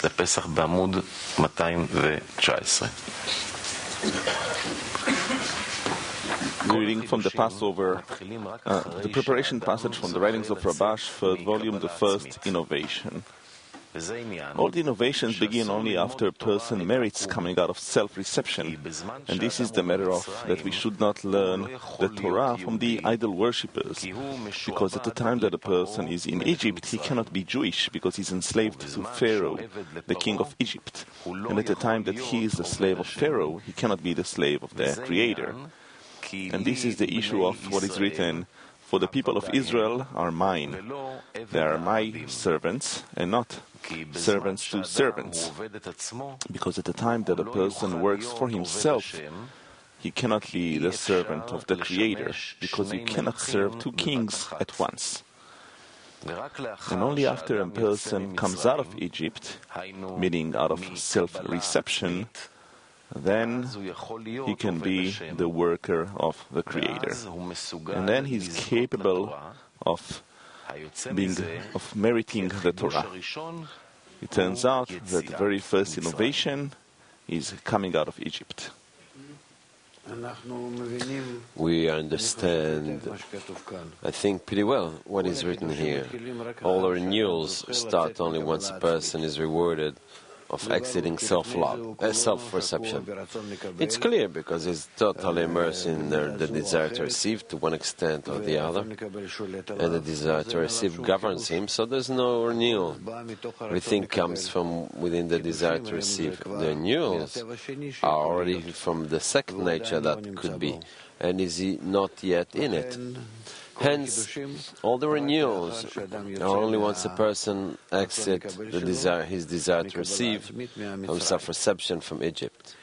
לפסח בעמוד 219. Reading from the Passover, the preparation passage from the writings of Rabash, third volume, the first innovation. All the innovations begin only after a person merits coming out of self-reception, and this is the matter of that we should not learn the Torah from the idol worshippers, because at the time that a person is in Egypt, he cannot be Jewish because he's enslaved to Pharaoh, the king of Egypt, and at the time that he is the slave of Pharaoh, he cannot be the slave of the Creator. And this is the issue of what is written, "For the people of Israel are mine. They are my servants, and not servants to servants." Because at the time that a person works for himself, he cannot be the servant of the Creator, because you cannot serve two kings at once. And only after a person comes out of Egypt, meaning out of self-reception, then he can be the worker of the Creator. And then he's capable of meriting the Torah. It turns out that the very first innovation is coming out of Egypt. We understand, I think, pretty well what is written here. All the renewals start only once a person is rewarded of exiting self-reception. It's clear because he's totally immersed in the desire to receive to one extent or the other, and the desire to receive governs him, so there's no renewal. Everything comes from within the desire to receive. The renewals are already from the second nature that could be, and is he not yet in it. Hence, all the renewals are only once a person exits his desire to receive from self-reception from Egypt.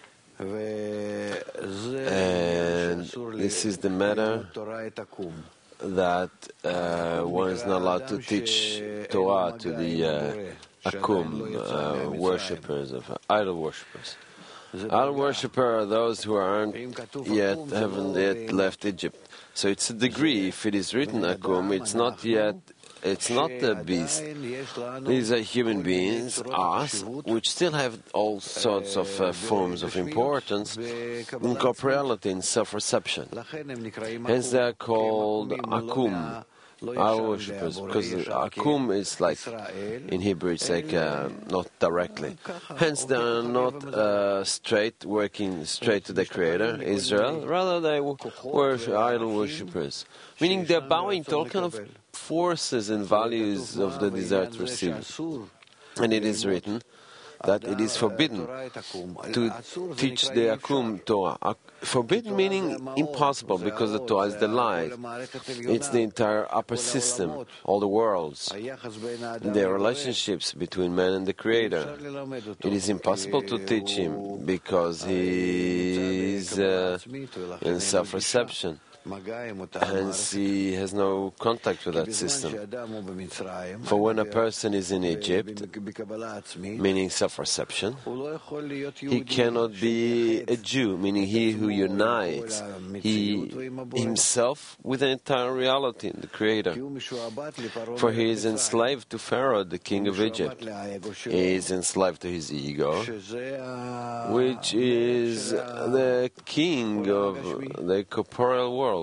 And this is the matter that one is not allowed to teach Torah to the Akum worshippers, of idol worshippers. Idol worshippers are those who haven't yet left Egypt. So it's a degree. If it is written Akum, it's not the beast. These are human beings, us, which still have all sorts of forms of importance in corporeality, in self-reception. Hence they are called Akum, idol worshippers, because Akum is like, in Hebrew it's like not directly. Hence they are not working straight to the Creator, Israel, rather they worship idol worshippers, meaning they're bowing to all kind of forces and values of the desire to receive. And it is written that it is forbidden to teach the Akum Torah. Forbidden meaning impossible, because the Torah is the light. It's the entire upper system, all the worlds, the relationships between man and the Creator. It is impossible to teach him because he is in self-reception. Hence, he has no contact with that system. For when a person is in Egypt, meaning self-reception, he cannot be a Jew, meaning he who unites himself with the entire reality, the Creator. For he is enslaved to Pharaoh, the king of Egypt. He is enslaved to his ego, which is the king of the corporeal world.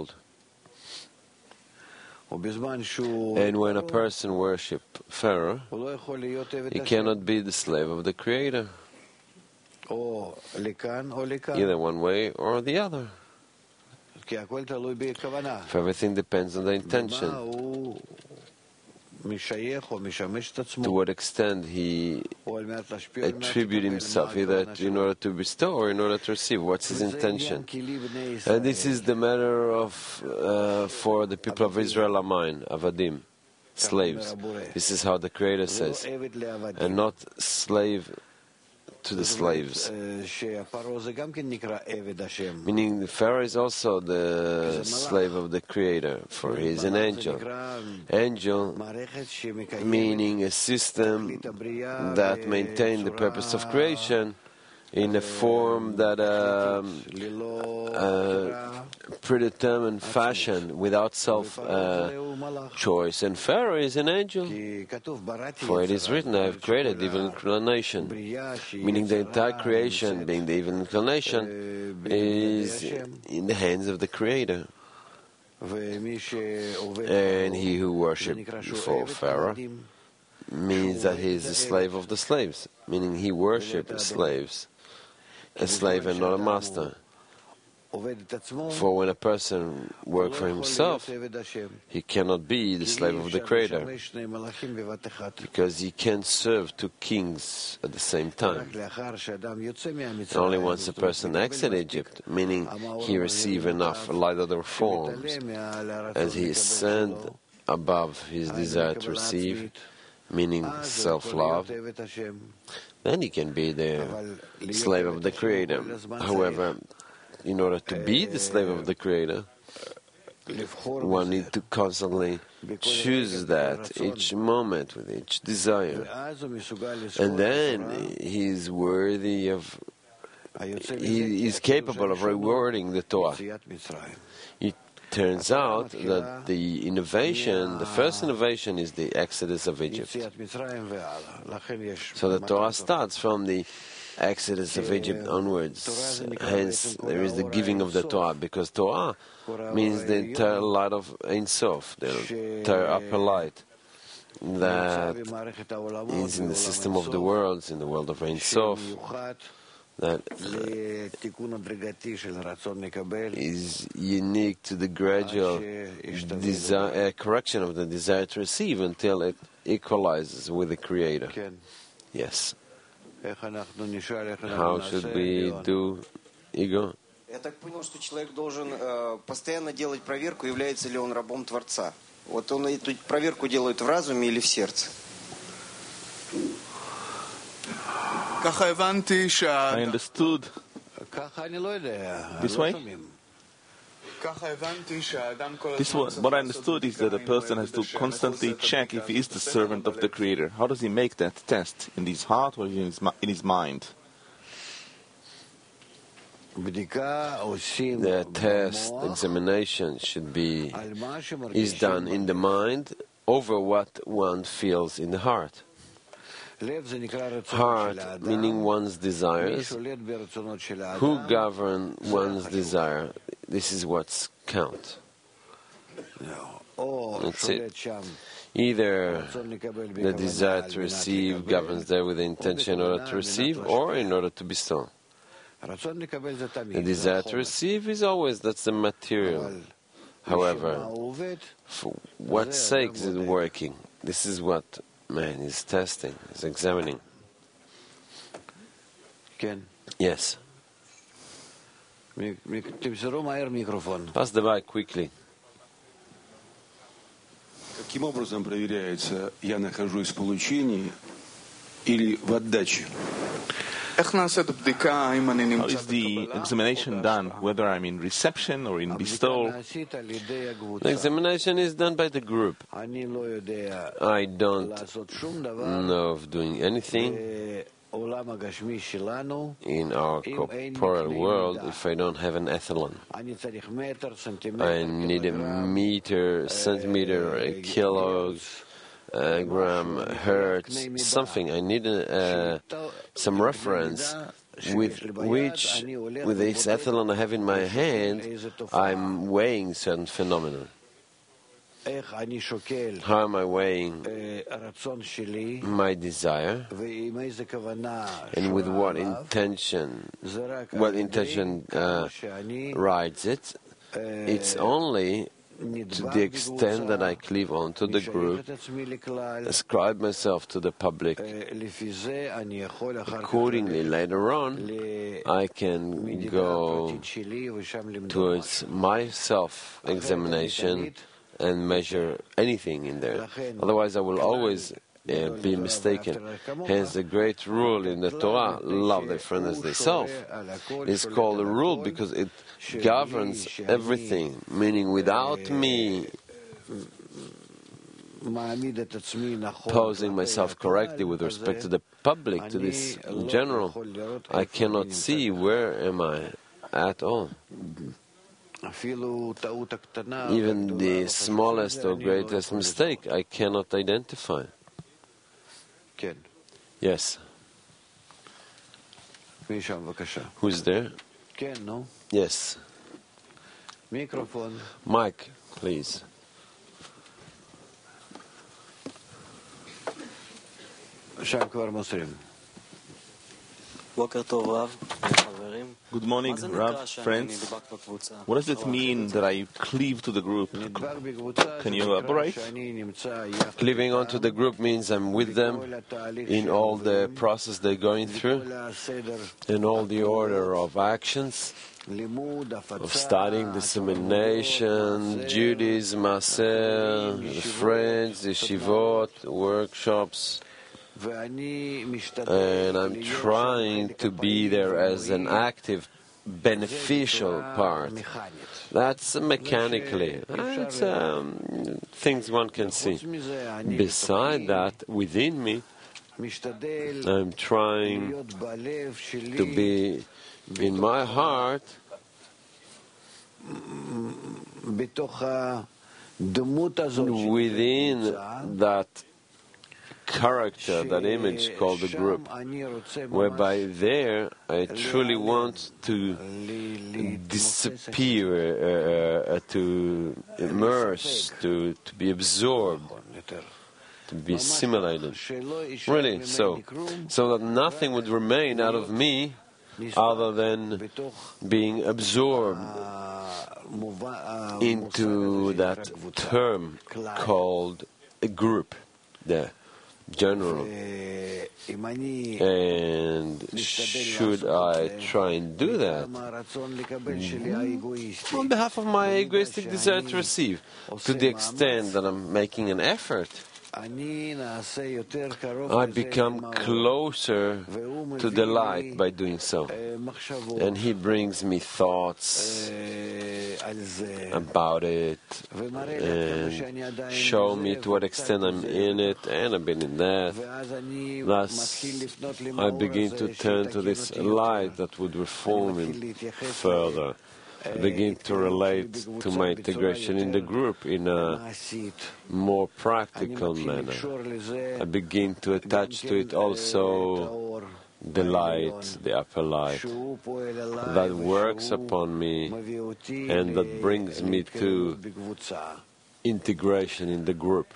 And when a person worships Pharaoh, he cannot be the slave of the Creator, either one way or the other. For everything depends on the intention. To what extent he attributes himself, either in order to bestow or in order to receive. What's his intention? And this is the matter of for the people of Israel are mine, avadim, slaves. This is how the Creator says, and not slave to the slaves. Meaning the Pharaoh is also the slave of the Creator, for he is an angel. Angel meaning a system that maintains the purpose of creation in a form that predetermined fashion, without self-choice. And Pharaoh is an angel, for it is written, I have created evil inclination, meaning the entire creation, being the evil inclination, is in the hands of the Creator. And he who worships before Pharaoh means that he is the slave of the slaves, meaning he worships slaves, a slave and not a master. For when a person works for himself, he cannot be the slave of the Creator, because he can't serve two kings at the same time. Only once a person exits Egypt, meaning he receives enough light of the reforms, as he ascends above his desire to receive, meaning self-love, then he can be the slave of the Creator. However, in order to be the slave of the Creator, one needs to constantly choose that each moment with each desire. And then he is worthy of, he is capable of rewarding the Torah. It turns out that the innovation, the first innovation, is the Exodus of Egypt. So the Torah starts from the Exodus of Egypt onwards. Hence, there is the giving of the Torah, because Torah means the entire light of Ein Sof, the entire upper light that is in the system of the worlds, in the world of Ein Sof, that is unique to the gradual correction of the desire to receive until it equalizes with the Creator. Yes. How should we do, Igor? Я так понял, что человек должен постоянно делать проверку, является ли он рабом Творца. Вот он эту проверку делает в разуме или в сердце. I understood this way. What I understood is that a person has to constantly check if he is the servant of the Creator. How does he make that test? In his heart or in his mind? The test, examination is done in the mind over what one feels in the heart. Heart, meaning one's desires. Who govern one's desire? This is what's count. That's it. Either the desire to receive governs there with the intention in order to receive or in order to bestow. The desire to receive is always, that's the material. However, for what sake is it working? This is what man is testing, is examining. Yes. Pass the mic quickly. Каким образом проверяется, я нахожусь в получении или в отдаче? How is the examination done, whether I'm in reception or in bestowal? The examination is done by the group. I don't know of doing anything in our corporeal world if I don't have an ethelon. I need a meter, centimeter, a kilogram, hertz, something. I need some reference with which, with this ethelon I have in my hand, I'm weighing certain phenomena. How am I weighing my desire, and with what intention? What intention rides it? It's only to the extent that I cleave onto the group, ascribe myself to the public. Accordingly, later on, I can go towards my self-examination and measure anything in there. Otherwise, I will always be mistaken. Hence, the great rule in the Torah, love thy friend as thyself, is called a rule because it governs everything, meaning without me posing myself correctly with respect to the public, to this in general, I cannot see where am I at all. Even the smallest or greatest mistake I cannot identify. Yes. Who's there? Yes. Mike, please. Good morning, Rav, friends. What does it mean that I cleave to the group? Can you elaborate? Cleaving onto the group means I'm with them in all the process they're going through, in all the order of actions, of studying, dissemination, duties, maser, the friends, yeshivot, workshops. And I'm trying to be there as an active, beneficial part. That's mechanically. That's things one can see. Beside that, within me, I'm trying to be in my heart within that character, that image called the group, whereby there I truly want to disappear, to immerse, to be absorbed, to be assimilated. Really, so that nothing would remain out of me other than being absorbed into that term called a group, the general. And should I try and do that on behalf of my egoistic desire to receive, to the extent that I'm making an effort, I become closer to the light by doing so. And he brings me thoughts about it and show me to what extent I'm in it, and I've been in that. Thus, I begin to turn to this light that would reform me further. I begin to relate to my integration in the group in a more practical manner. I begin to attach to it also the light, the upper light, that works upon me and that brings me to integration in the group.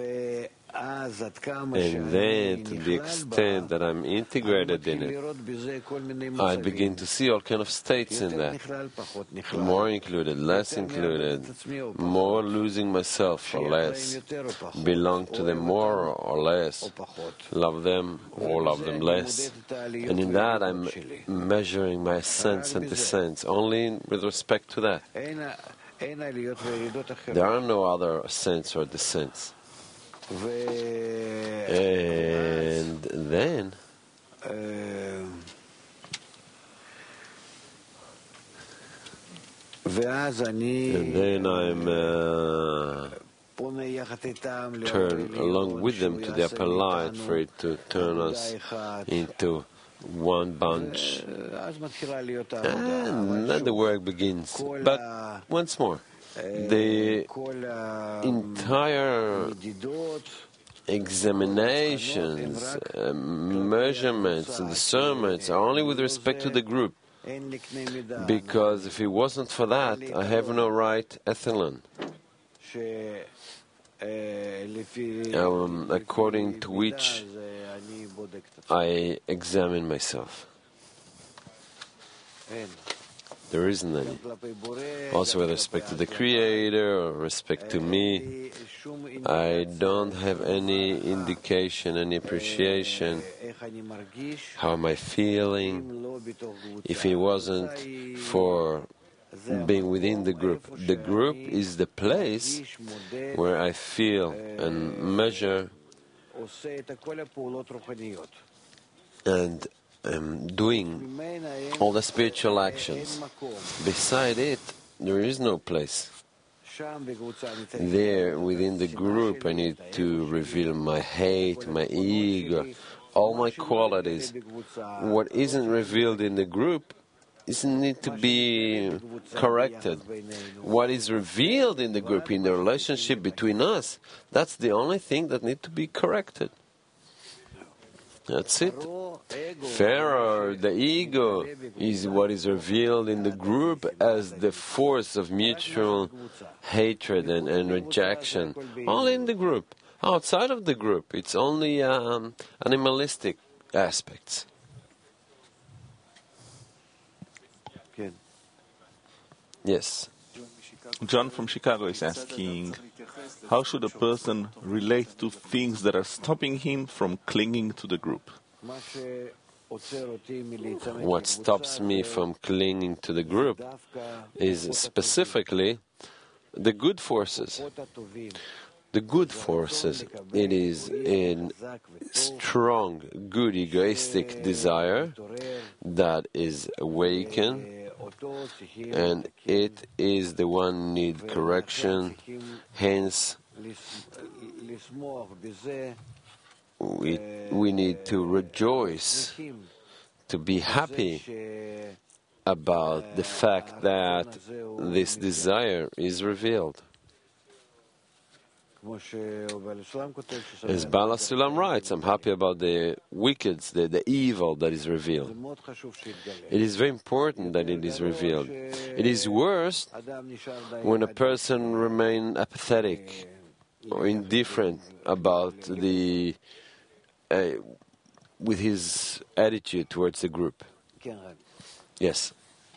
And then, to the extent that I'm integrated in it, I begin to see all kind of states in that. More included, less included, more losing myself or less, belong to them more or less, love them or love them less. And in that I'm measuring my ascents and descents only with respect to that. There are no other ascents or descents. And then I'm turn along with them to the upper light for it to turn us into one bunch. And then the work begins. But once more, the entire examinations, measurements, and discernments are only with respect to the group. Because if it wasn't for that, I have no right ethelon. According to which I examine myself. There isn't any. Also with respect to the Creator or respect to me, I don't have any indication, any appreciation. How am I feeling? If it wasn't for being within the group is the place where I feel and measure and doing all the spiritual actions. Beside it, there is no place There, within the group, I need to reveal my hate, my ego, all my qualities. What isn't revealed in the group doesn't need to be corrected. What is revealed in the group, in the relationship between us, that's the only thing that needs to be corrected. That's it. Pharaoh, the ego, is what is revealed in the group as the force of mutual hatred and rejection. All in the group. Outside of the group, it's only animalistic aspects. Yes. John from Chicago is asking, how should a person relate to things that are stopping him from clinging to the group? What stops me from clinging to the group is specifically the good forces. The good forces, it is a strong, good egoistic desire that is awakened, and it is the one need correction. Hence, we need to rejoice, to be happy about the fact that this desire is revealed. As Bala Sulam writes, I'm happy about the wicked, the evil that is revealed. It is very important that it is revealed. It is worse when a person remains apathetic or indifferent about with his attitude towards the group. Yes.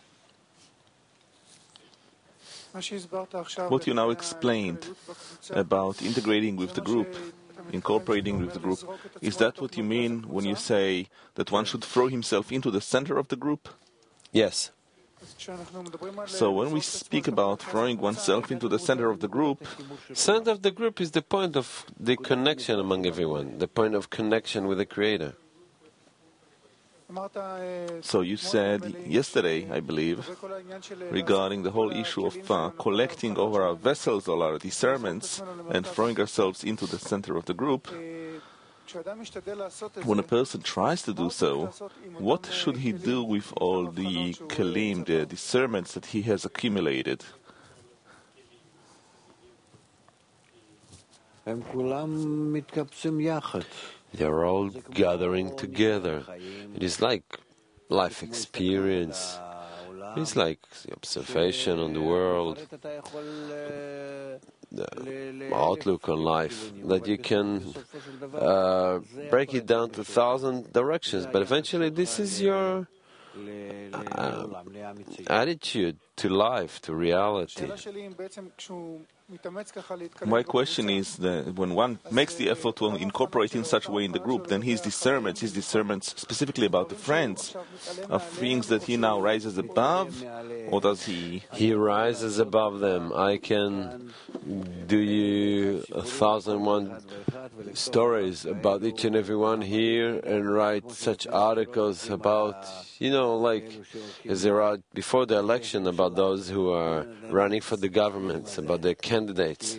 What you now explained about integrating with the group, incorporating with the group, is that what you mean when you say that one should throw himself into the center of the group? Yes. So when we speak about throwing oneself into the center of the group is the point of the connection among everyone, the point of connection with the Creator. So you said yesterday, I believe, regarding the whole issue of collecting over our vessels all our discernments and throwing ourselves into the center of the group, when a person tries to do so, what should he do with all the kelim, the discernments that he has accumulated? They are all gathering together. It is like life experience. It's like the observation on the world, the outlook on life, that you can break it down to 1,000 directions. But eventually this is your attitude to life, to reality. My question is that when one makes the effort to incorporate in such a way in the group, then his discernments specifically about the friends, are things that he now rises above, or does he? He rises above them. I can do you 1,001 stories about each and every one here and write such articles about, like as there are before the election about those who are running for the governments, about their candidates,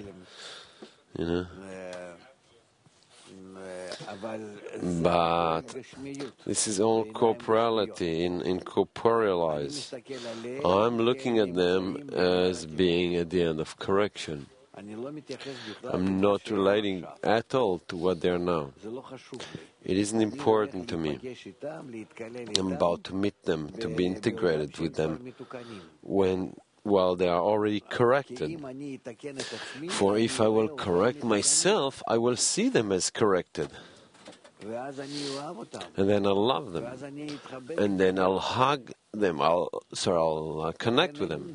But this is all corporality, incorporealized. I'm looking at them as being at the end of correction. I'm not relating at all to what they are now. It isn't important to me. I'm about to meet them, to be integrated with them while they are already corrected. For if I will correct myself, I will see them as corrected. And then I'll love them. And then I'll hug them. I'll connect with them.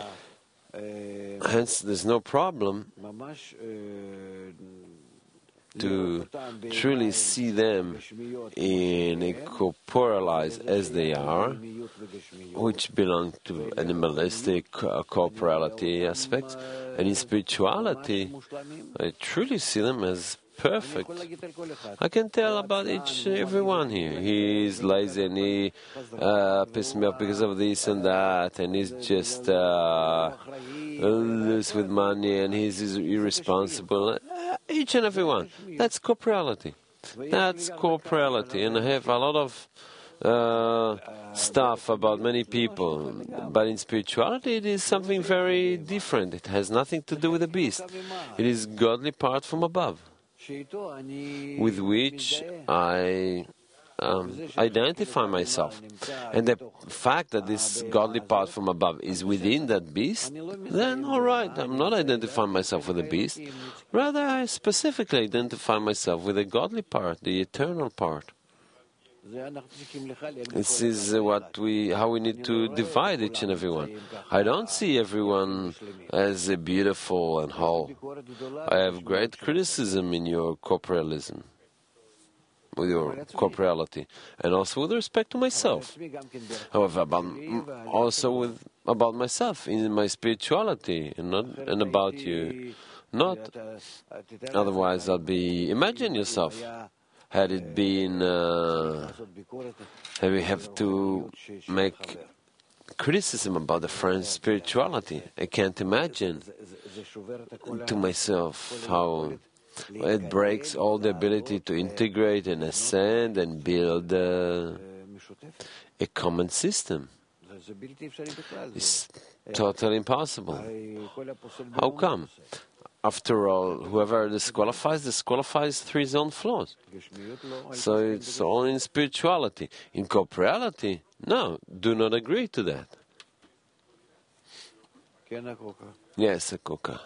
Hence, there's no problem to truly see them in a corporalized as they are, which belong to animalistic corporality aspects, and in spirituality, I truly see them as perfect. I can tell about everyone here. He's lazy and he pissed me off because of this and that, and he's just loose with money, and he's irresponsible. Each and every one. That's corporality. That's corporality, and I have a lot of stuff about many people, but in spirituality it is something very different. It has nothing to do with the beast. It is godly part from above, with which I identify myself. And the fact that this godly part from above is within that beast, then all right, I'm not identifying myself with the beast. Rather, I specifically identify myself with the godly part, the eternal part. This is how we need to divide each and every one. I don't see everyone as beautiful and whole. I have great criticism in your corporalism, with your corporality, and also with respect to myself. However, about myself in my spirituality, and about you. Not otherwise. Imagine yourself. Had it been, we have to make criticism about the friend's spirituality. I can't imagine to myself how it breaks all the ability to integrate and ascend and build a common system. It's totally impossible. How come? After all, whoever disqualifies through his own flaws. So it's all in spirituality. In corporality, no, do not agree to that. Yes, Akuka.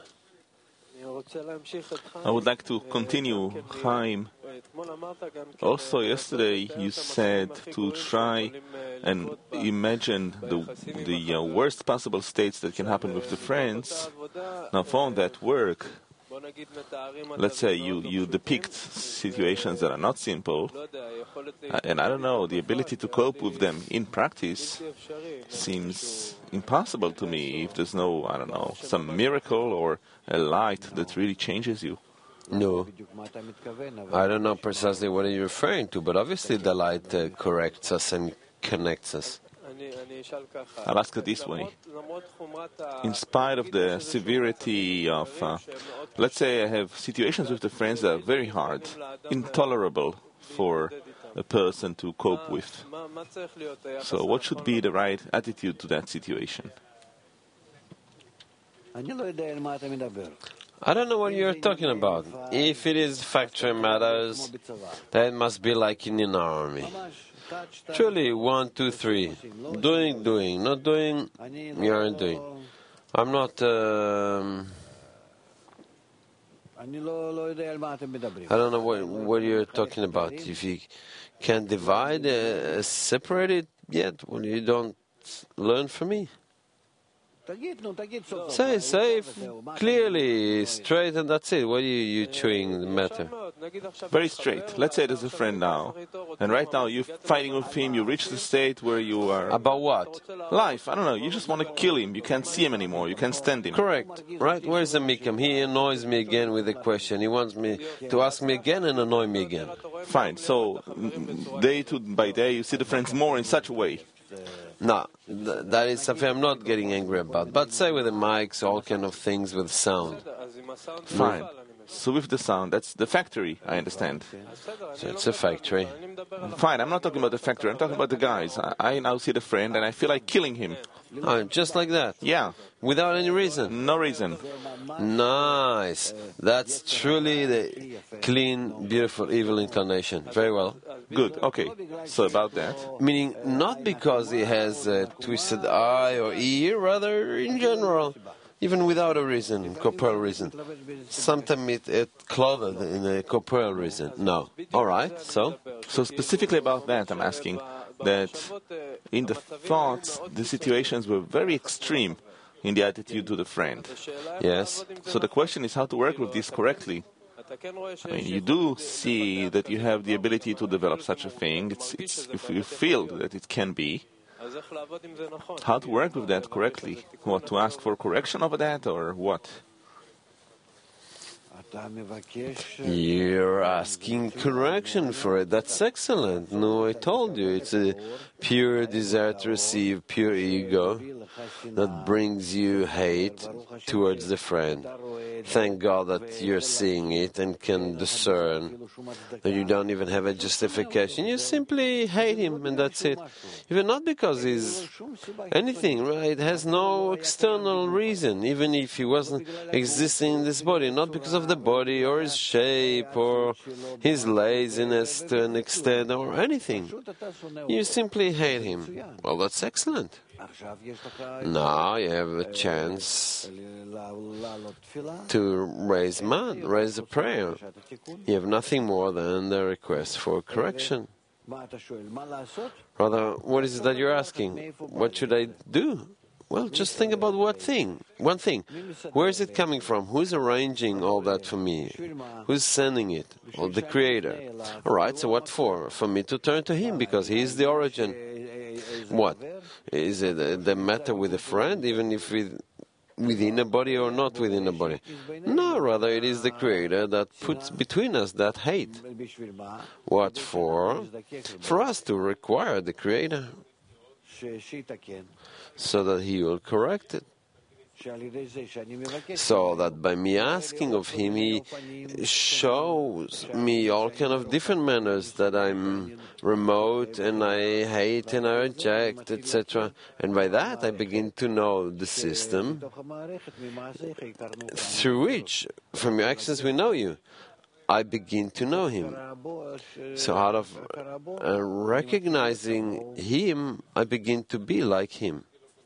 I would like to continue, Chaim. Also, yesterday you said to try and imagine the worst possible states that can happen with the friends. Now, for that work, let's say you depict situations that are not simple, and I don't know, the ability to cope with them in practice seems impossible to me if there's no, I don't know, some miracle or a light that really changes you. No. I don't know precisely what you're referring to, but obviously the light corrects us and connects us. I'll ask it this way. In spite of the severity of, let's say I have situations with the friends that are very hard, intolerable for a person to cope with. So what should be the right attitude to that situation? I don't know what you're talking about. If it is factory matters, that must be like in an army. Truly, 1, 2, 3. Doing. Not doing, you aren't doing. I'm not... I don't know what you're talking about. If you can't divide, separate it yet, when you don't learn from me. Say clearly, straight, and that's it. What are you chewing the matter? Very straight. Let's say there's a friend now, and right now you're fighting with him, you reach the state where you are... About what? Life, I don't know, you just want to kill him, you can't see him anymore, you can't stand him. Correct, right? Where's the Mikam? He annoys me again with a question. He wants me to ask me again and annoy me again. Fine, so day by day you see the friends more in such a way. No, that is something I'm not getting angry about. But say with the mics, all kind of things with sound. Fine. So with the sound, that's the factory, I understand. So it's a factory. Fine, I'm not talking about the factory, I'm talking about the guys. I now see the friend and I feel like killing him. Oh, just like that? Yeah. Without any reason? No reason. Nice. That's truly the clean, beautiful, evil incarnation. Very well. Good, okay. So about that. Meaning not because he has a twisted eye or ear, rather in general. Even without a reason, corporeal reason. Sometimes it's clothed in a corporeal reason. No. All right, so? So specifically about that, I'm asking that in the thoughts, the situations were very extreme in the attitude to the friend. Yes. So the question is how to work with this correctly. I mean, you do see that you have the ability to develop such a thing. If you feel that it can be, how to work with that correctly? What, to ask for correction of that, or what? You're asking correction for it. That's excellent. No, I told you, it's a pure desire to receive, pure ego that brings you hate towards the friend. Thank God that you're seeing it and can discern that you don't even have a justification. You simply hate him and that's it. Even not because he's anything, right? It has no external reason, even if he wasn't existing in this body, not because of the body or his shape or his laziness to an extent or anything. You simply hate him. Well, that's excellent. Now you have a chance to raise a prayer. You have nothing more than the request for correction. Rather, what is it that you're asking? What should I do? Well, just think about one thing. Where is it coming from? Who's arranging all that for me? Who's sending it? Well, the Creator. All right, so what for? For me to turn to Him, because He is the origin. What? Is it the matter with a friend, even if within a body or not within a body? No, rather it is the Creator that puts between us that hate. What for? For us to require the Creator, so that He will correct it. So that by me asking of Him, He shows me all kind of different manners that I'm remote and I hate and I reject, etc. And by that I begin to know the system through which, from your actions we know you. I begin to know Him. So out of recognizing Him, I begin to be like Him.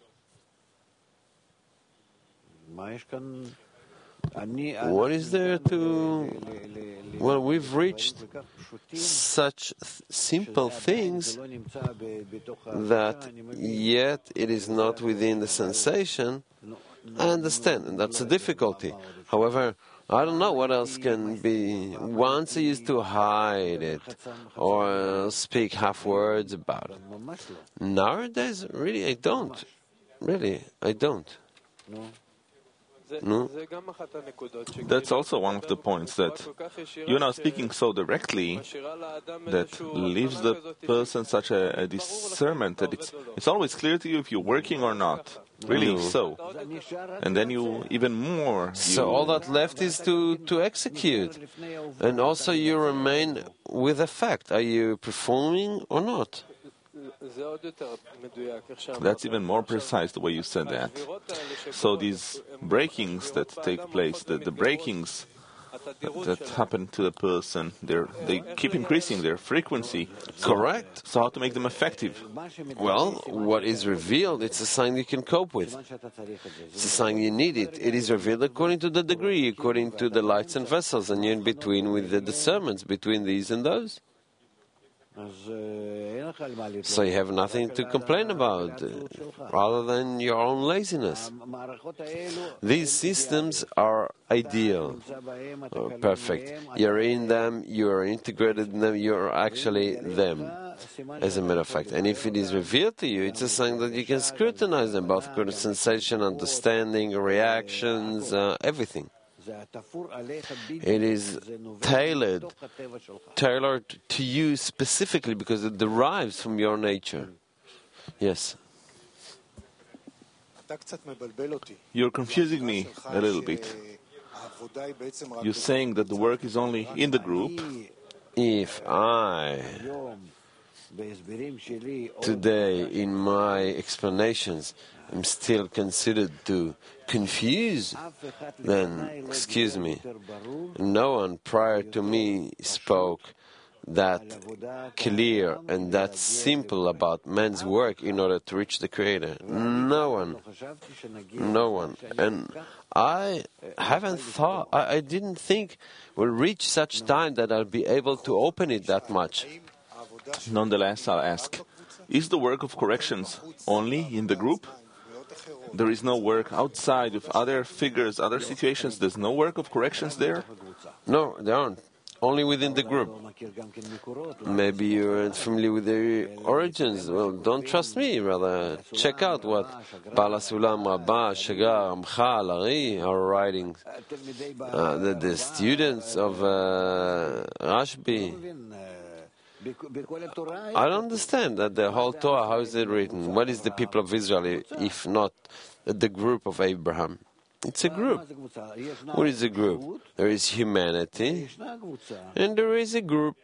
What is there to... Well, we've reached such simple things that yet it is not within the sensation. I understand, and that's a difficulty. However, I don't know what else can be. Once I used to hide it or speak half words about it. Nowadays, really, I don't. Really, I don't. No. That's also one of the points, that you're now speaking so directly that leaves the person such a discernment that it's always clear to you if you're working or not. Really, so. And then you even more. So all that left is to execute. And also you remain with the fact. Are you performing or not? That's even more precise the way you said that. So these breakings that take place, the breakings that happen to the person, they keep increasing their frequency. Correct. So how to make them effective? Well, what is revealed, it's a sign you can cope with. It's a sign you need it. It is revealed according to the degree, according to the lights and vessels, and you're in between with the discernments between these and those. So you have nothing to complain about, rather than your own laziness. These systems are ideal, perfect. You're in them, you are integrated in them, you are actually them, as a matter of fact. And if it is revealed to you, it's a sign that you can scrutinize them, both according to sensation, understanding, reactions, everything. It is tailored to you specifically because it derives from your nature. Yes. You're confusing me a little bit. You're saying that the work is only in the group. If I, today, in my explanations, am still considered to confuse, then, excuse me, no one prior to me spoke that clear and that simple about man's work in order to reach the Creator. No one. And I haven't thought, I didn't think we'll reach such time that I'll be able to open it that much. Nonetheless, I'll ask, is the work of corrections only in the group? there is no work outside with other figures, other situations. There's no work of corrections there? No, there aren't. Only within the group. Maybe you aren't familiar with the origins. Well, don't trust me, rather check out what Bala Sulam, Rabbah, Shagar, Amchal, Ari are writing. The students of Rashbi. I don't understand that the whole Torah, how is it written? What is the people of Israel if not the group of Abraham? It's a group. What is a group? There is humanity, and there is a group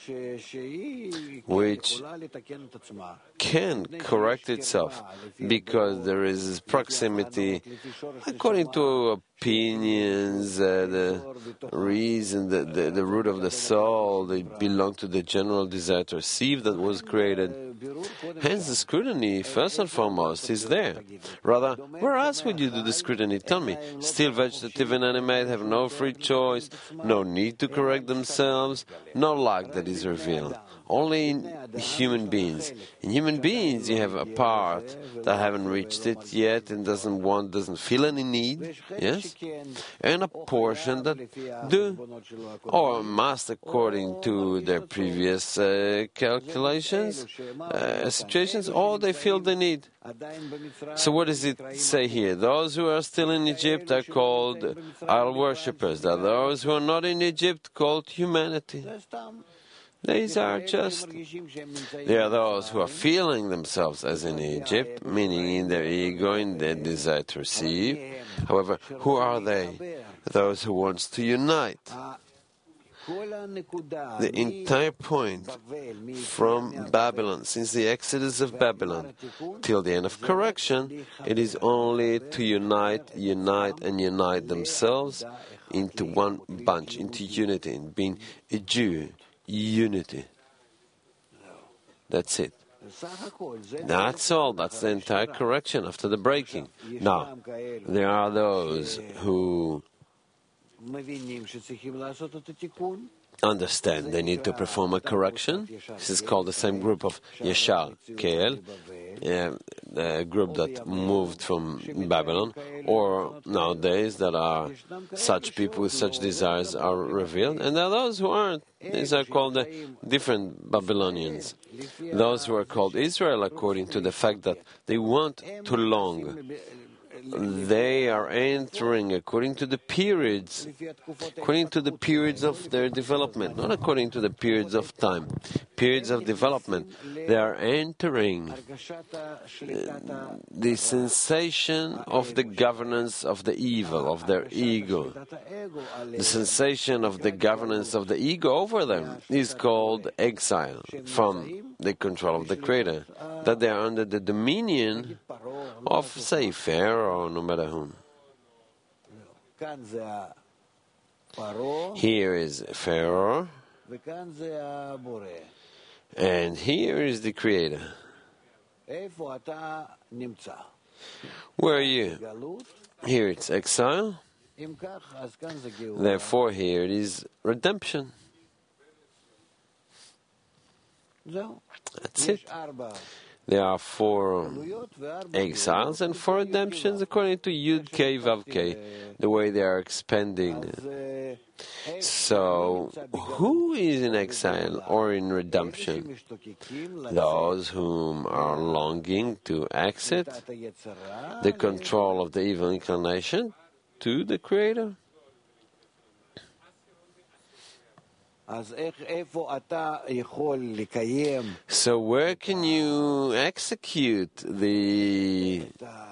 which can correct itself because there is proximity according to opinions, the reason, the root of the soul. They belong to the general desire to receive that was created. Hence the scrutiny, first and foremost, is there. Rather, where else would you do the scrutiny? Tell me. Still vegetative and animate have no free choice, no need to correct themselves, no lack that is revealed. Only in human beings. In human beings you have a part that haven't reached it yet and doesn't feel any need, yes? And a portion that do, or must according to their previous calculations, situations, or they feel the need. So what does it say here? Those who are still in Egypt are called idol worshippers. Those who are not in Egypt called humanity. These are just, they are those who are feeling themselves as in Egypt, meaning in their ego, in their desire to receive. However, who are they? Those who want to unite. The entire point from Babylon, since the exodus of Babylon till the end of correction, it is only to unite themselves into one bunch, into unity, in being a Jew. Unity. That's it. That's all. That's the entire correction after the breaking. Now, there are those who understand they need to perform a correction. This is called the same group of Yeshar Kel, the group that moved from Babylon, or nowadays that are such people with such desires are revealed, and there are those who aren't. These are called the different Babylonians. Those who are called Israel according to the fact that they want to long. They are entering according to the periods of their development, not according to the periods of time, periods of development. They are entering the sensation of the governance of the evil, of their ego. The sensation of the governance of the ego over them is called exile from the control of the Creator, that they are under the dominion of, say, Pharaoh, or no matter whom. Here is Pharaoh, and here is the Creator. Where are you? Here it's exile. Therefore, here it is redemption. That's it. There are 4 exiles and 4 redemptions according to Yud Kei Vav Kei, the way they are expanding. So, who is in exile or in redemption? Those whom are longing to exit the control of the evil inclination to the Creator. So where can you execute the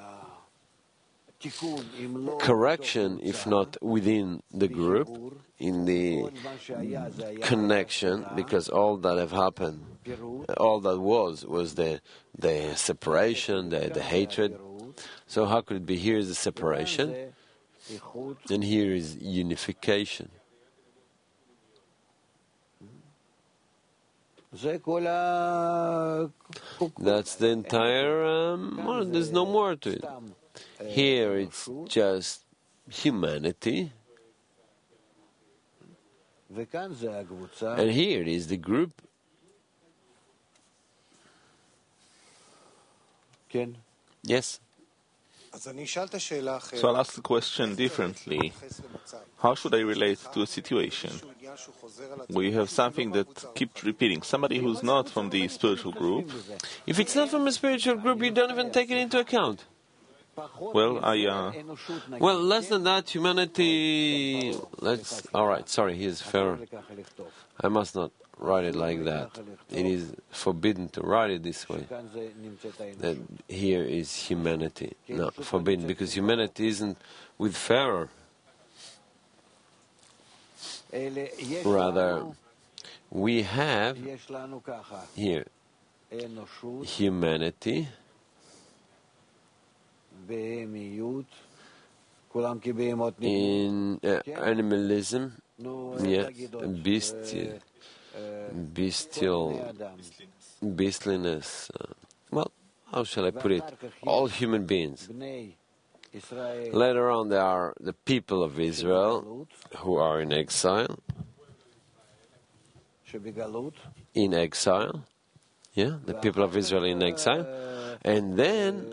correction if not within the group, in the connection, because all that have happened, all that was the separation, the hatred. So how could it be? Here is the separation, and here is unification. That's the entire, well, there's no more to it. Here it's just humanity, and here it is the group. Yes. So I'll ask the question differently. How should I relate to a situation where you have something that keeps repeating? Somebody who's not from the spiritual group. If it's not from a spiritual group, you don't even take it into account. Well, Well, less than that, humanity... Alright, sorry, here's Pharaoh. I must not write it like that. It is forbidden to write it this way. That here is humanity. No, forbidden, because humanity isn't with Pharaoh. Rather, we have here humanity in animalism, beastliness. Well, how shall I put it? All human beings. Later on, there are the people of Israel who are in exile. In exile. Yeah, the people of Israel in exile. And then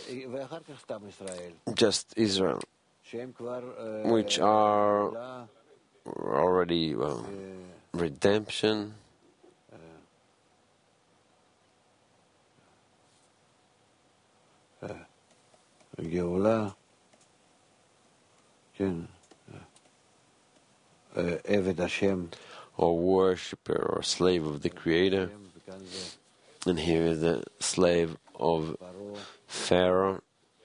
just Israel, which are already redemption. Or worshipper or slave of the Creator. And here is the slave of Pharaoh.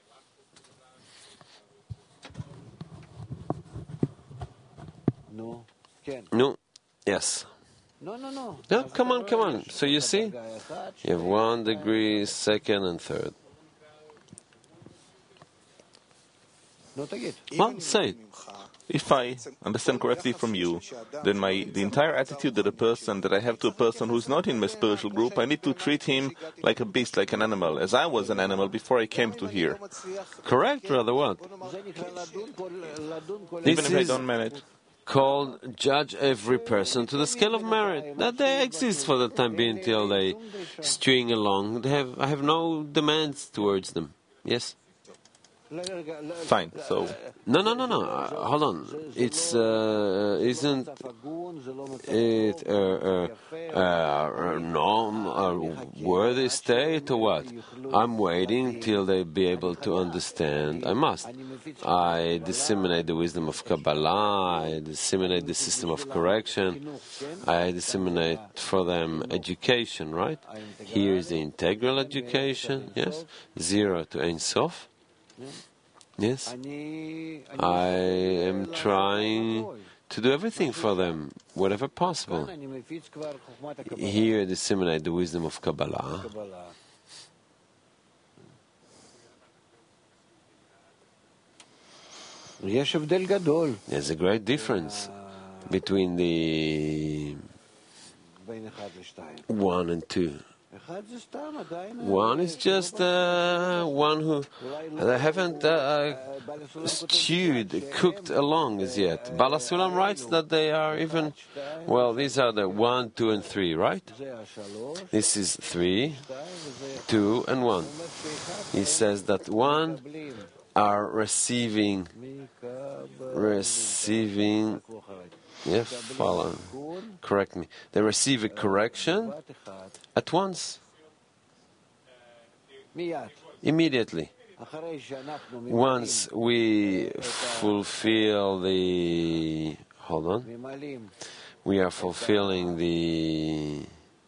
No. Yes. No, come on. So you see, you have 1 degree, second and third. Well, say it. If I understand correctly from you, then the entire attitude that I have to a person who's not in my spiritual group, I need to treat him like a beast, like an animal, as I was an animal before I came to here. Correct, rather what? Even if I don't manage. Called judge every person to the scale of merit. That they exist for the time being till they string along. I have no demands towards them. Yes? Fine, so... No. Hold on. It's, isn't it a worthy state or what? I'm waiting till they be able to understand. I must. I disseminate the wisdom of Kabbalah, I disseminate the system of correction, I disseminate for them education, right? Here is the integral education, yes? 0 to Ein Sof. Yes, I am trying to do everything for them, whatever possible. Here, disseminate the wisdom of Kabbalah. There's a great difference between the 1 and 2. One is just one who they haven't cooked along as yet. Bala Sulam writes that they are even, these are the 1, 2, and 3, right? This is 3, 2, and 1. He says that 1 are receiving. Follow. Correct me. They receive a correction at once. Immediately. Once we fulfill the... Hold on. We are fulfilling the...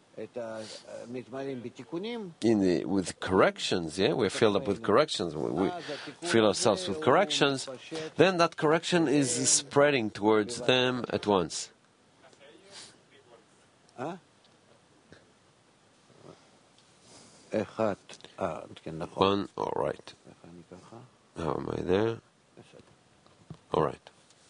with corrections, we're filled up with corrections. We fill ourselves with corrections. Then that correction is spreading towards them at once. One, all right. How am I there? All right.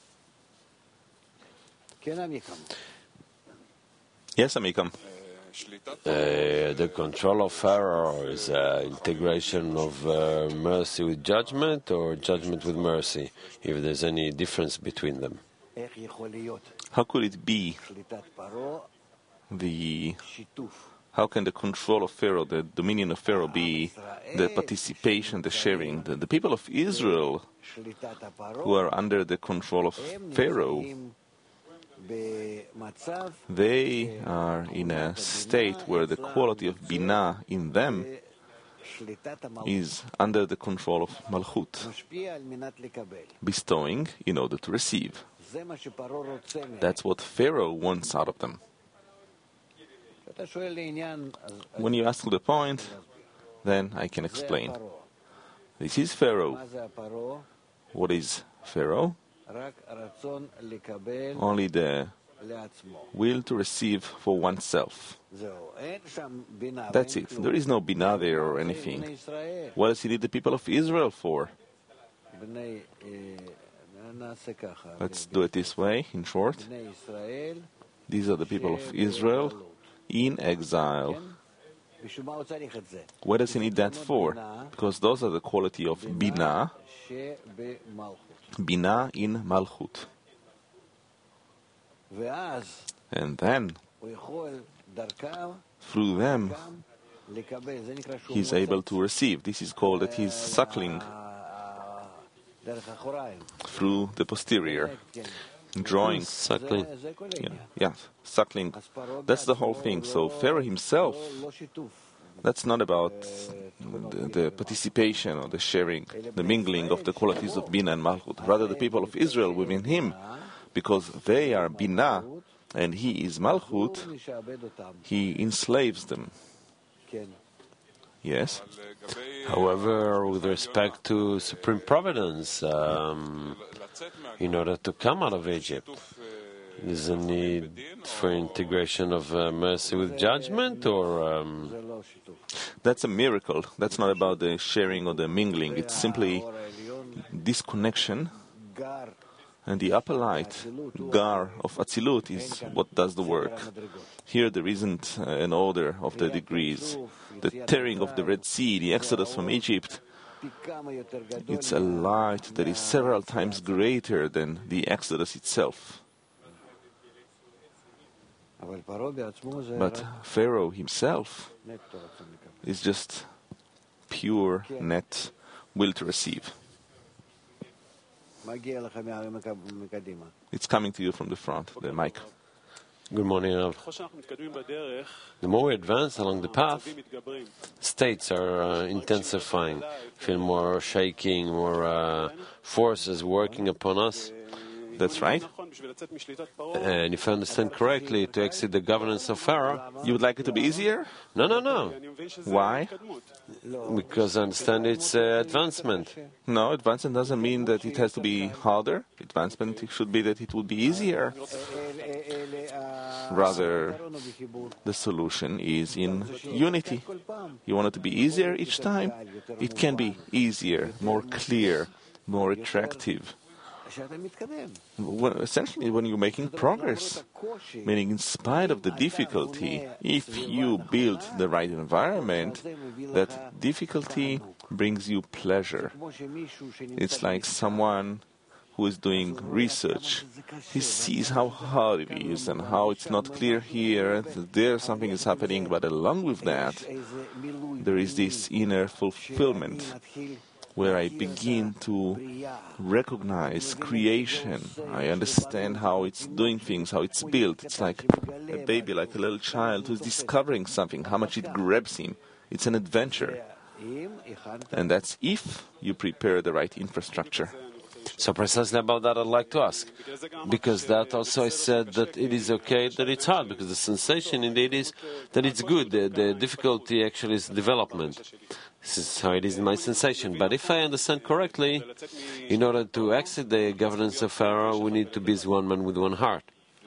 Yes, Amikam. The control of Pharaoh is integration of mercy with judgment or judgment with mercy, if there's any difference between them. How could it be How can the control of Pharaoh, the dominion of Pharaoh, be the participation, the sharing? The people of Israel, who are under the control of Pharaoh, they are in a state where the quality of Binah in them is under the control of Malchut, bestowing in order to receive. That's what Pharaoh wants out of them. When you ask the point, then I can explain. This is Pharaoh. What is Pharaoh? Only the will to receive for oneself. That's it. There is no Binah there or anything. What does he need the people of Israel for? Let's do it this way, in short. These are the people of Israel in exile. What does he need that for? Because those are the quality of Binah, Binah in Malchut. And then, through them, he is able to receive. This is called that he is suckling through the posterior, drawing, suckling. Yeah, suckling. That's the whole thing. So Pharaoh himself, that's not about the participation or the sharing, the mingling of the qualities of Binah and Malchut. Rather, the people of Israel within him, because they are Binah and he is Malchut, he enslaves them. Yes? However, with respect to supreme providence, in order to come out of Egypt, there's a need for integration of mercy with judgment, or... That's a miracle. That's not about the sharing or the mingling. It's simply disconnection. And the upper light, Gar of Atzilut, is what does the work. Here there isn't an order of the degrees. The tearing of the Red Sea, the exodus from Egypt, it's a light that is several times greater than the exodus itself. But Pharaoh himself is just pure, net will to receive. It's coming to you from the front, the mic. Good morning, Rav. The more we advance along the path, states are intensifying, feel more shaking, more forces working upon us. That's right. And if I understand correctly, to exit the governance of Pharaoh... You would like it to be easier? No. Why? Because I understand it's advancement. No, advancement doesn't mean that it has to be harder. Advancement should be that it would be easier. Rather, the solution is in unity. You want it to be easier each time? It can be easier, more clear, more attractive. Essentially, when you're making progress, meaning in spite of the difficulty, if you build the right environment, that difficulty brings you pleasure. It's like someone who is doing research. He sees how hard it is and how it's not clear here, there something is happening, but along with that, there is this inner fulfillment where I begin to recognize creation. I understand how it's doing things, how it's built. It's like a baby, like a little child who's discovering something, how much it grabs him. It's an adventure. And that's if you prepare the right infrastructure. So precisely about that I'd like to ask. Because that also I said that it is okay that it's hard, because the sensation indeed is that it's good. The difficulty actually is development. This is how it is in my sensation. But if I understand correctly, in order to exit the governance of Pharaoh, we need to be as one man with one heart.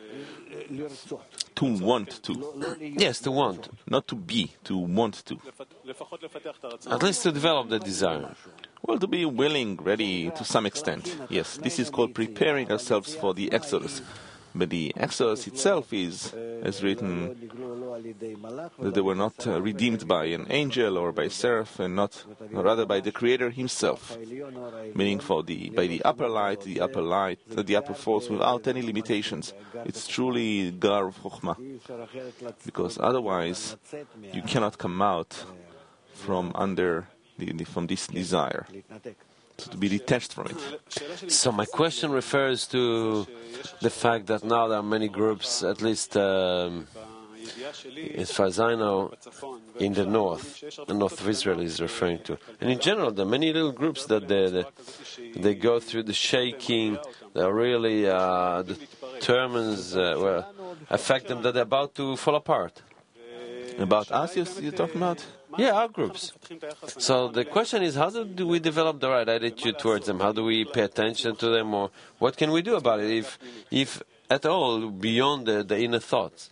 To want to. Yes, to want. Not to be, to want to. At least to develop the desire. Well, to be willing, ready to some extent. Yes, this is called preparing ourselves for the Exodus. But the Exodus itself is, as written, that they were not redeemed by an angel or by seraph, and not rather by the Creator Himself. Meaning, by the upper light, the upper force, without any limitations. It's truly Gar of Chokhmah, because otherwise you cannot come out from this desire, to be detached from it. So my question refers to the fact that now there are many groups, at least as far as I know, in the north of Israel is referring to. And in general, there are many little groups that they go through the shaking, that really determines, affect them, that they're about to fall apart. About us, you're talking about? Yeah, our groups. So the question is, how do we develop the right attitude towards them? How do we pay attention to them, or what can we do about it, if at all, beyond the inner thoughts?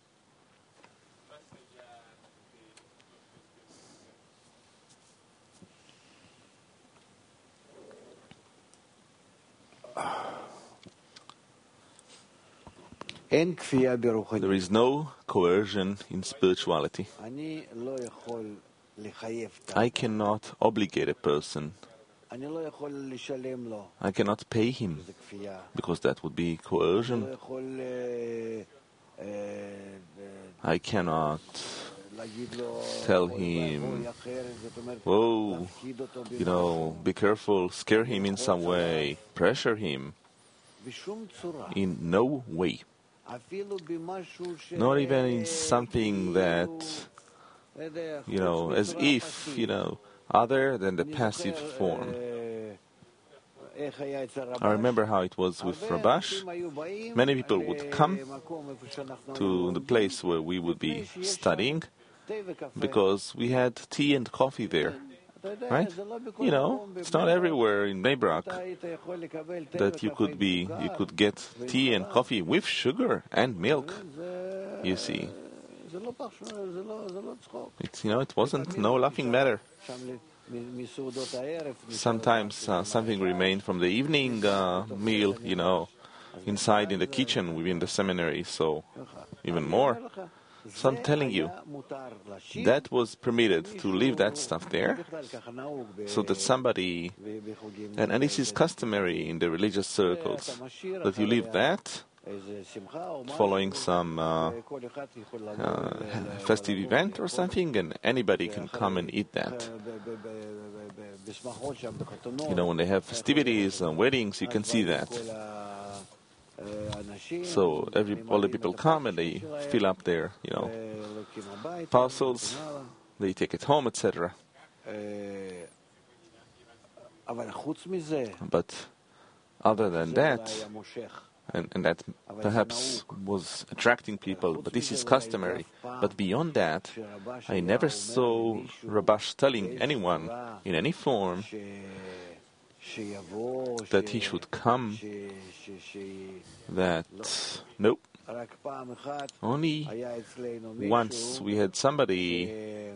There is no coercion in spirituality. I cannot obligate a person. I cannot pay him, because that would be coercion. I cannot tell him, "Whoa, be careful," scare him in some way, pressure him. In no way. Not even in something that, as if, other than the passive form. I remember how it was with Rabash. Many people would come to the place where we would be studying because we had tea and coffee there. Right? It's not everywhere in Bnei Brak that you could get tea and coffee with sugar and milk. You see, it wasn't no laughing matter. Sometimes something remained from the evening meal, inside in the kitchen within the seminary. So even more. So I'm telling you, that was permitted to leave that stuff there, so that somebody, and this is customary in the religious circles, that you leave that following some festive event or something, and anybody can come and eat that. When they have festivities and weddings, you can see that. So all the people come and they fill up their, parcels, they take it home, etc. But other than that, and that perhaps was attracting people, but this is customary. But beyond that, I never saw Rabash telling anyone in any form that he should come, that nope. Only once we had somebody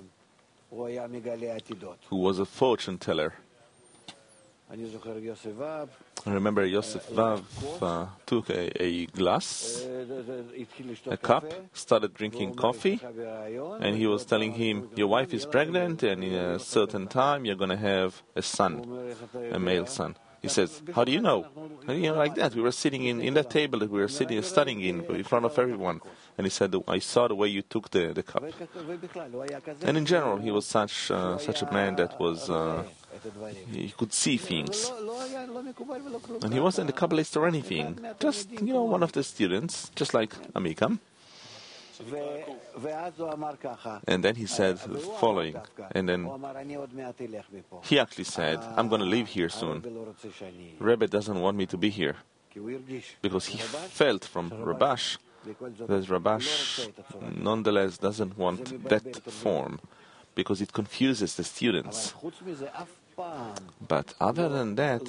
who was a fortune teller. I remember Yosef Vav took a glass, a cup, started drinking coffee, and he was telling him, "Your wife is pregnant, and in a certain time you're going to have a son, a male son." He says, "How do you know?" And, like that. We were sitting in that table that we were studying in front of everyone. And he said, "I saw the way you took the cup." And in general, he was such a man that was, he could see things. And he wasn't a Kabbalist or anything. Just, one of the students, just like Amikam. And then he said the following, and then he actually said, "I'm going to leave here soon. Rebbe doesn't want me to be here," because he felt from Rabash that Rabash nonetheless doesn't want that form, because it confuses the students. But other than that,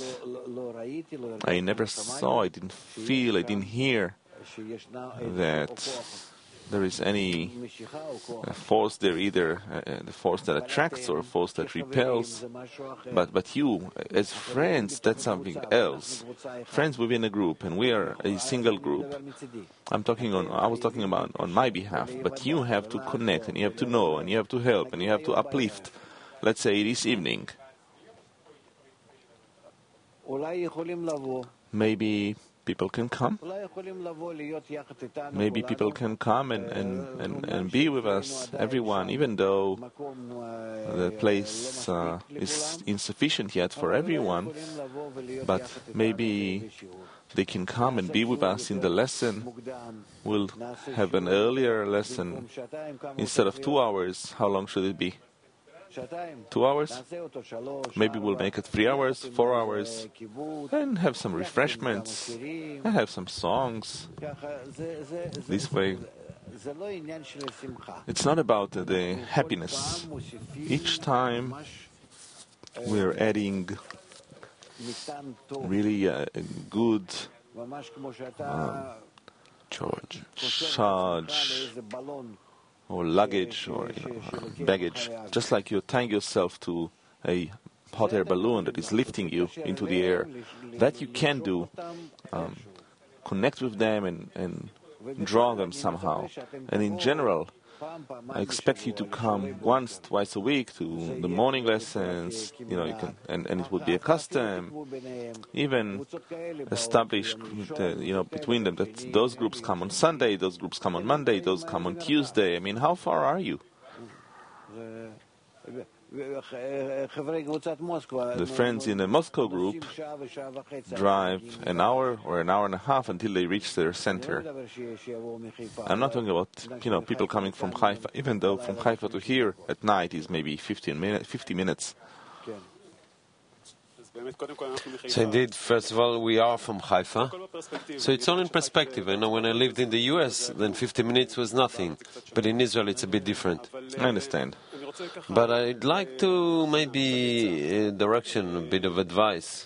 I never saw, I didn't feel, I didn't hear that there is any force there, either the force that attracts or a force that repels. But you, as friends, that's something else. Friends within a group, and we are a single group. I was talking about on my behalf, but you have to connect, and you have to know, and you have to help, and you have to uplift. Let's say this evening. Maybe people can come. Maybe people can come and be with us, everyone, even though the place is insufficient yet for everyone. But maybe they can come and be with us in the lesson. We'll have an earlier lesson. Instead of 2 hours, how long should it be? 2 hours? Maybe we'll make it 3 hours, 4 hours, and have some refreshments, and have some songs. This way, it's not about the happiness. Each time we're adding really a good charge or luggage or baggage, just like you're tying yourself to a hot air balloon that is lifting you into the air. That you can do, connect with them and draw them somehow. And in general, I expect you to come once, twice a week to the morning lessons. You can, and it would be a custom, even established, between them, that those groups come on Sunday, those groups come on Monday, those come on Tuesday. I mean, how far are you? The friends in the Moscow group drive an hour or an hour and a half until they reach their center. I'm not talking about people coming from Haifa, even though from Haifa to here at night is maybe 50 minutes. So indeed, first of all, we are from Haifa. So it's all in perspective. I know when I lived in the US, then 50 minutes was nothing. But in Israel, it's a bit different. I understand. But I'd like to maybe direction, a bit of advice.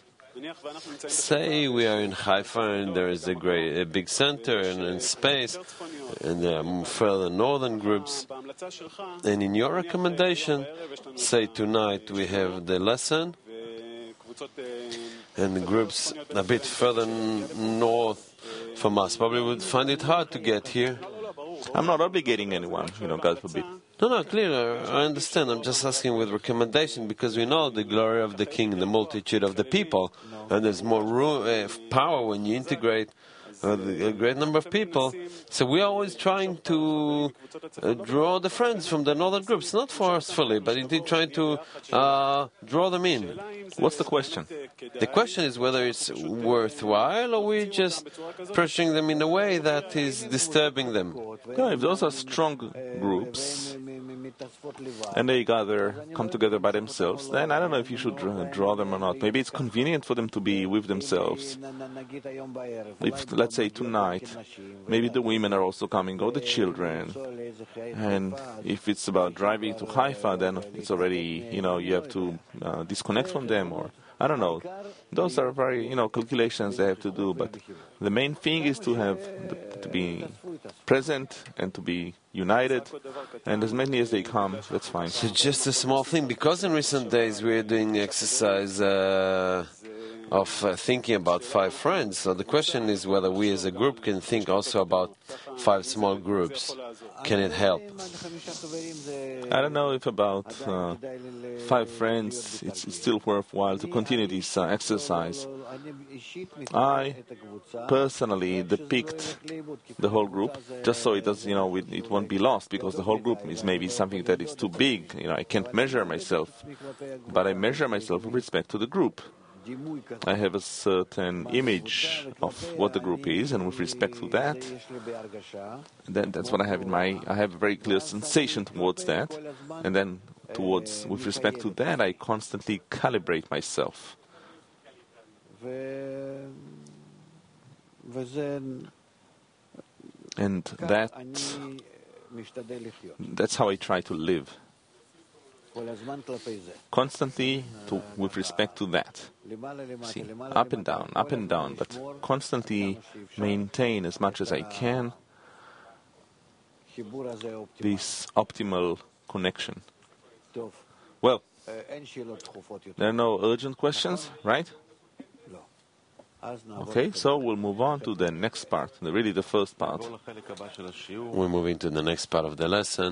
Say we are in Haifa and there is a big center and space, and there are further northern groups. And in your recommendation, say tonight we have the lesson, and the groups a bit further north from us probably would find it hard to get here. I'm not obligating anyone, God forbid. No, clear. I understand. I'm just asking with recommendation because we know the glory of the King, the multitude of the people, and there's more room, power when you integrate a great number of people. So we're always trying to draw the friends from the northern groups, not forcefully, but indeed trying to draw them in. What's the question? The question is whether it's worthwhile or we're just pressuring them in a way that is disturbing them. No, if those are strong groups and they come together by themselves, then I don't know if you should draw them or not. Maybe it's convenient for them to be with themselves. If, let's say, tonight, maybe the women are also coming, or the children. And if it's about driving to Haifa, then it's already, you have to disconnect from them, or I don't know. Those are very, calculations they have to do. But the main thing is to be present and to be united. And as many as they come, that's fine. So just a small thing, because in recent days we're doing exercise of thinking about 5 friends. So the question is whether we as a group can think also about 5 small groups. Can it help? I don't know if about 5 friends it's still worthwhile to continue this exercise. I personally depict the whole group just so it does, it won't be lost, because the whole group is maybe something that is too big. I can't measure myself, but I measure myself with respect to the group. I have a certain image of what the group is, and with respect to that, then that's what I have I have a very clear sensation towards that, and then with respect to that, I constantly calibrate myself. And that's how I try to live. Constantly with respect to that. See, up and down, but constantly maintain as much as I can this optimal connection. Well, there are no urgent questions, right? Okay, so we'll move on to the next part, really the first part. We're moving to the next part of the lesson.